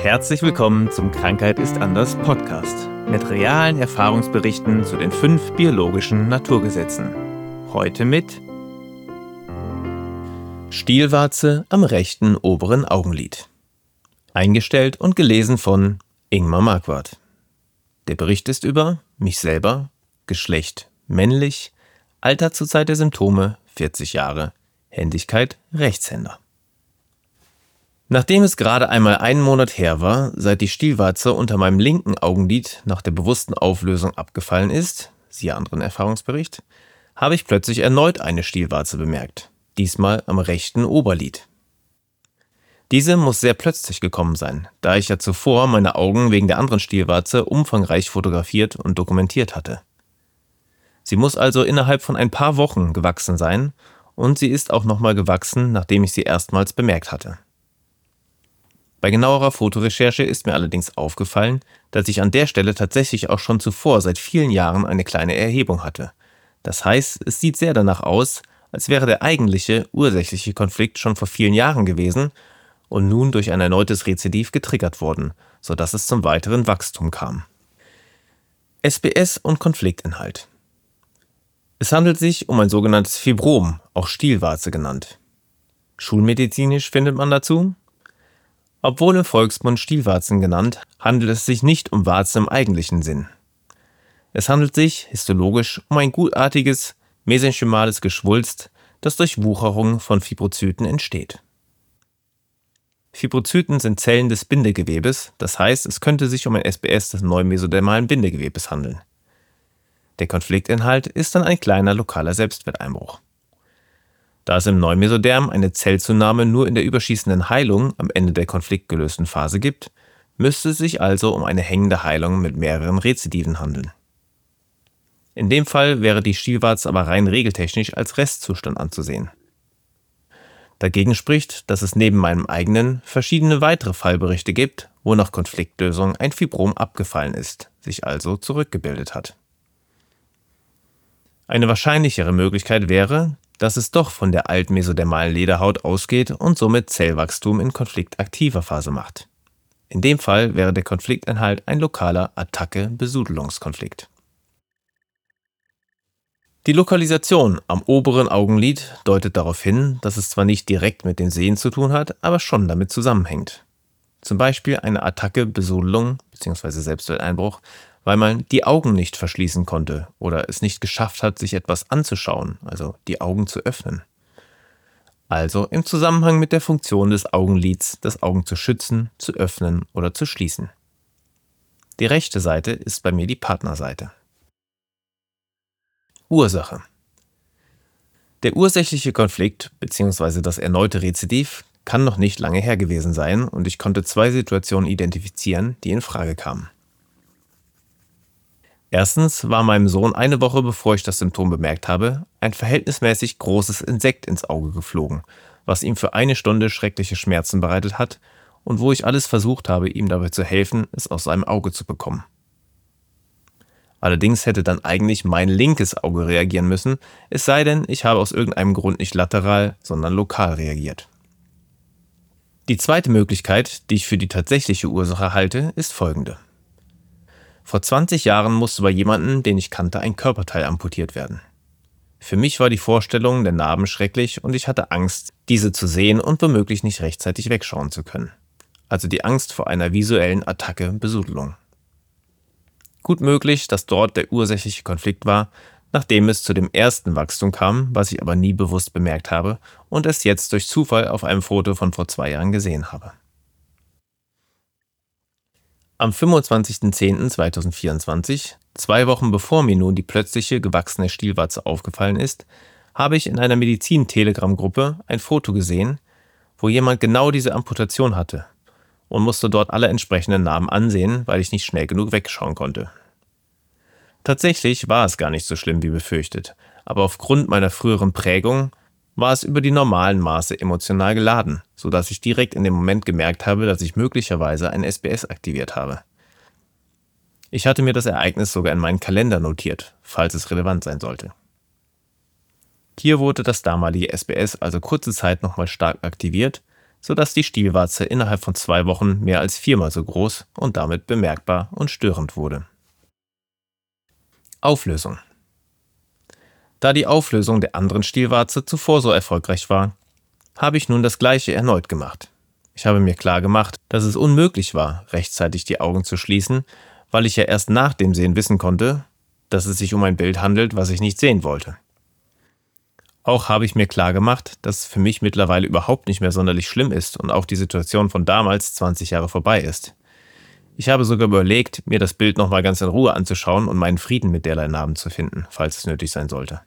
Herzlich willkommen zum Krankheit ist anders Podcast mit realen Erfahrungsberichten zu den 5 biologischen Naturgesetzen. Heute mit Stielwarze am rechten oberen Augenlid. Eingestellt und gelesen von Ingmar Marquardt. Der Bericht ist über mich selber, Geschlecht männlich, Alter zur Zeit der Symptome 40 Jahre, Händigkeit Rechtshänder. Nachdem es gerade einmal einen Monat her war, seit die Stielwarze unter meinem linken Augenlid nach der bewussten Auflösung abgefallen ist, siehe anderen Erfahrungsbericht, habe ich plötzlich erneut eine Stielwarze bemerkt, diesmal am rechten Oberlid. Diese muss sehr plötzlich gekommen sein, da ich ja zuvor meine Augen wegen der anderen Stielwarze umfangreich fotografiert und dokumentiert hatte. Sie muss also innerhalb von ein paar Wochen gewachsen sein und sie ist auch nochmal gewachsen, nachdem ich sie erstmals bemerkt hatte. Bei genauerer Fotorecherche ist mir allerdings aufgefallen, dass ich an der Stelle tatsächlich auch schon zuvor seit vielen Jahren eine kleine Erhebung hatte. Das heißt, es sieht sehr danach aus, als wäre der eigentliche, ursächliche Konflikt schon vor vielen Jahren gewesen und nun durch ein erneutes Rezidiv getriggert worden, sodass es zum weiteren Wachstum kam. SBS und Konfliktinhalt. Es handelt sich um ein sogenanntes Fibrom, auch Stielwarze genannt. Schulmedizinisch findet man dazu: Obwohl im Volksmund Stielwarzen genannt, handelt es sich nicht um Warzen im eigentlichen Sinn. Es handelt sich histologisch um ein gutartiges, mesenchymales Geschwulst, das durch Wucherung von Fibrozyten entsteht. Fibrozyten sind Zellen des Bindegewebes, das heißt, es könnte sich um ein SBS des neumesodermalen Bindegewebes handeln. Der Konfliktinhalt ist dann ein kleiner lokaler Selbstwerteinbruch. Da es im Neumesoderm eine Zellzunahme nur in der überschießenden Heilung am Ende der konfliktgelösten Phase gibt, müsste es sich also um eine hängende Heilung mit mehreren Rezidiven handeln. In dem Fall wäre die Stielwarze aber rein regeltechnisch als Restzustand anzusehen. Dagegen spricht, dass es neben meinem eigenen verschiedene weitere Fallberichte gibt, wo nach Konfliktlösung ein Fibrom abgefallen ist, sich also zurückgebildet hat. Eine wahrscheinlichere Möglichkeit wäre, dass es doch von der altmesodermalen Lederhaut ausgeht und somit Zellwachstum in konfliktaktiver Phase macht. In dem Fall wäre der Konfliktinhalt ein lokaler Attacke-Besudelungskonflikt. Die Lokalisation am oberen Augenlid deutet darauf hin, dass es zwar nicht direkt mit dem Sehen zu tun hat, aber schon damit zusammenhängt. Zum Beispiel eine Attacke-Besudelung bzw. Selbstwerteinbruch, weil man die Augen nicht verschließen konnte oder es nicht geschafft hat, sich etwas anzuschauen, also die Augen zu öffnen. Also im Zusammenhang mit der Funktion des Augenlids, das Augen zu schützen, zu öffnen oder zu schließen. Die rechte Seite ist bei mir die Partnerseite. Ursache. Der ursächliche Konflikt bzw. das erneute Rezidiv kann noch nicht lange her gewesen sein und ich konnte 2 Situationen identifizieren, die in Frage kamen. Erstens war meinem Sohn eine Woche bevor ich das Symptom bemerkt habe, ein verhältnismäßig großes Insekt ins Auge geflogen, was ihm für eine Stunde schreckliche Schmerzen bereitet hat und wo ich alles versucht habe, ihm dabei zu helfen, es aus seinem Auge zu bekommen. Allerdings hätte dann eigentlich mein linkes Auge reagieren müssen, es sei denn, ich habe aus irgendeinem Grund nicht lateral, sondern lokal reagiert. Die zweite Möglichkeit, die ich für die tatsächliche Ursache halte, ist folgende. Vor 20 Jahren musste bei jemandem, den ich kannte, ein Körperteil amputiert werden. Für mich war die Vorstellung der Narben schrecklich und ich hatte Angst, diese zu sehen und womöglich nicht rechtzeitig wegschauen zu können. Also die Angst vor einer visuellen Attacke-Besudelung. Gut möglich, dass dort der ursächliche Konflikt war, nachdem es zu dem ersten Wachstum kam, was ich aber nie bewusst bemerkt habe und es jetzt durch Zufall auf einem Foto von vor 2 Jahren gesehen habe. Am 25.10.2024, 2 Wochen bevor mir nun die plötzliche gewachsene Stielwarze aufgefallen ist, habe ich in einer Medizin-Telegram-Gruppe ein Foto gesehen, wo jemand genau diese Amputation hatte und musste dort alle entsprechenden Narben ansehen, weil ich nicht schnell genug wegschauen konnte. Tatsächlich war es gar nicht so schlimm wie befürchtet, aber aufgrund meiner früheren Prägung war es über die normalen Maße emotional geladen, sodass ich direkt in dem Moment gemerkt habe, dass ich möglicherweise ein SBS aktiviert habe. Ich hatte mir das Ereignis sogar in meinen Kalender notiert, falls es relevant sein sollte. Hier wurde das damalige SBS also kurze Zeit nochmal stark aktiviert, sodass die Stielwarze innerhalb von 2 Wochen mehr als 4-mal so groß und damit bemerkbar und störend wurde. Auflösung. Da die Auflösung der anderen Stielwarze zuvor so erfolgreich war, habe ich nun das Gleiche erneut gemacht. Ich habe mir klar gemacht, dass es unmöglich war, rechtzeitig die Augen zu schließen, weil ich ja erst nach dem Sehen wissen konnte, dass es sich um ein Bild handelt, was ich nicht sehen wollte. Auch habe ich mir klar gemacht, dass es für mich mittlerweile überhaupt nicht mehr sonderlich schlimm ist und auch die Situation von damals 20 Jahre vorbei ist. Ich habe sogar überlegt, mir das Bild nochmal ganz in Ruhe anzuschauen und meinen Frieden mit derlei Narben zu finden, falls es nötig sein sollte.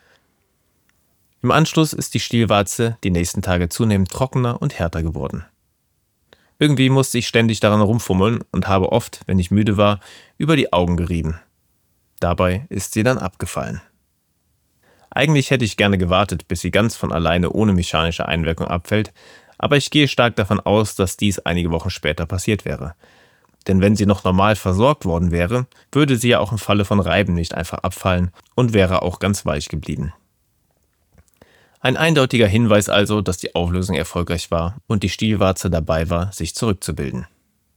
Im Anschluss ist die Stielwarze die nächsten Tage zunehmend trockener und härter geworden. Irgendwie musste ich ständig daran rumfummeln und habe oft, wenn ich müde war, über die Augen gerieben. Dabei ist sie dann abgefallen. Eigentlich hätte ich gerne gewartet, bis sie ganz von alleine ohne mechanische Einwirkung abfällt, aber ich gehe stark davon aus, dass dies einige Wochen später passiert wäre. Denn wenn sie noch normal versorgt worden wäre, würde sie ja auch im Falle von Reiben nicht einfach abfallen und wäre auch ganz weich geblieben. Ein eindeutiger Hinweis also, dass die Auflösung erfolgreich war und die Stielwarze dabei war, sich zurückzubilden.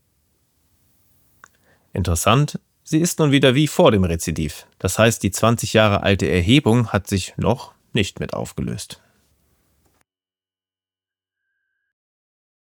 Interessant, sie ist nun wieder wie vor dem Rezidiv. Das heißt, die 20 Jahre alte Erhebung hat sich noch nicht mit aufgelöst.